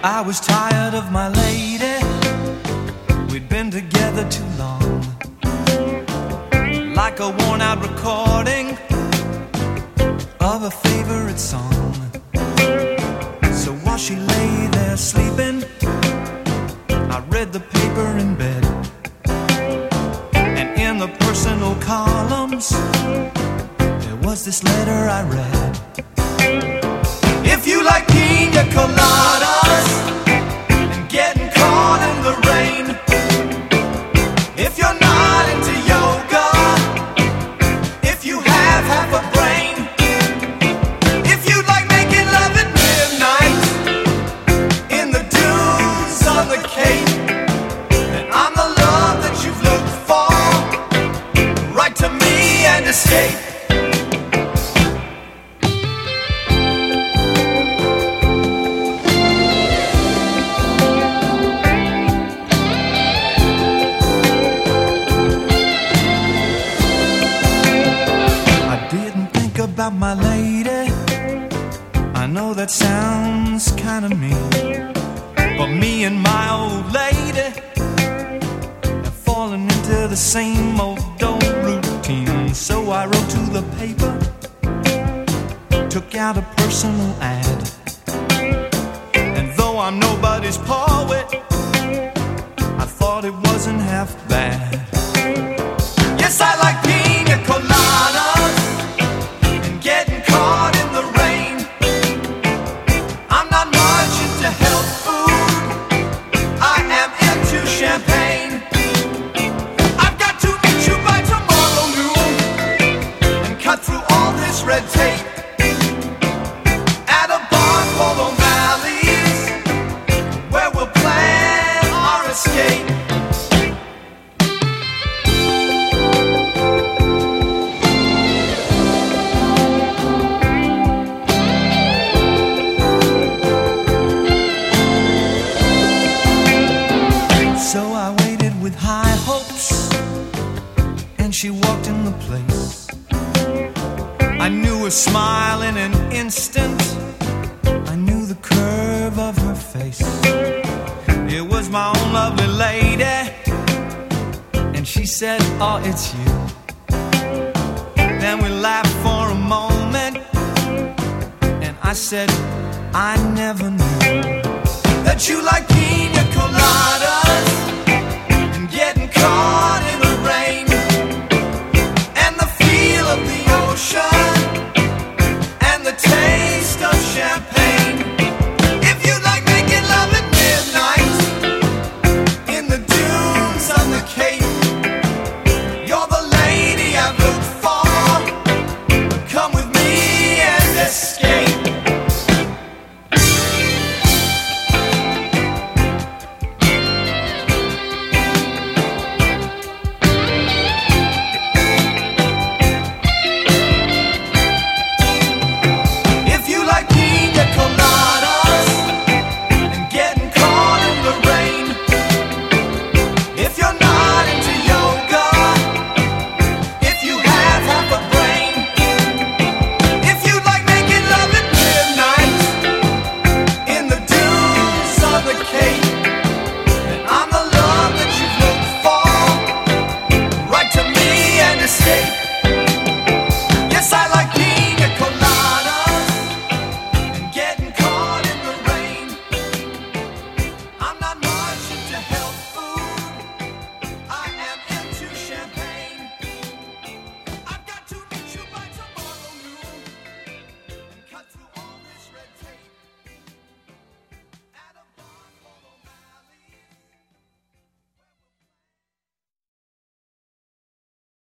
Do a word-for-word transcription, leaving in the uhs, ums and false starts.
I was tired of my lady. We'd been together too long, like a worn-out recording of a favorite song. So while she lay there sleeping, I read the paper in bed, and in the personal columns there was this letter I read. If you like pina coladas and getting caught in the rain, if you're not into yoga, if you have half a brain, if you like making love at midnight in the dunes on the Cape, then I'm the love that you've looked for. Write to me and escape. About my lady, I know that sounds kinda mean, but me and my old lady have fallen into the same old old routine. So I wrote to the paper, took out a personal ad, and though I'm nobody's poet, I thought it wasn't half bad. Yes, I like pina coladas, getting caught in the rain. I'm not much into health food, I am into champagne. I've got to meet you by tomorrow noon and cut through all this red tape at a bar called O'Malley's, where we'll plan our escape. She walked in the place. I knew her smile in an instant. I knew the curve of her face. It was my own lovely lady, and she said, "Oh, it's you." Then we laughed for a moment, and I said, "I never knew that you like